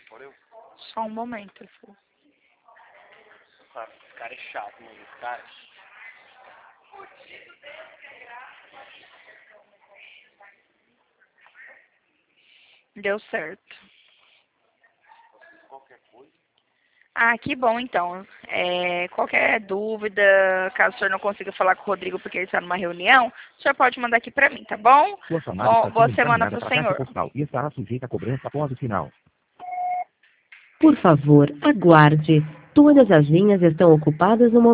Só um momento, filho. Esse cara é chato, mano. Esse cara. Deu certo. Qualquer coisa. Ah, que bom então. Qualquer dúvida, caso o senhor não consiga falar com o Rodrigo porque ele está numa reunião, o senhor pode mandar aqui para mim, tá bom? Sua chamada está Boa sendo semana encaminhada para o para a caixa senhor. postal e estará sujeita a cobrança após o sinal. Por favor, aguarde. Todas as linhas estão ocupadas no momento.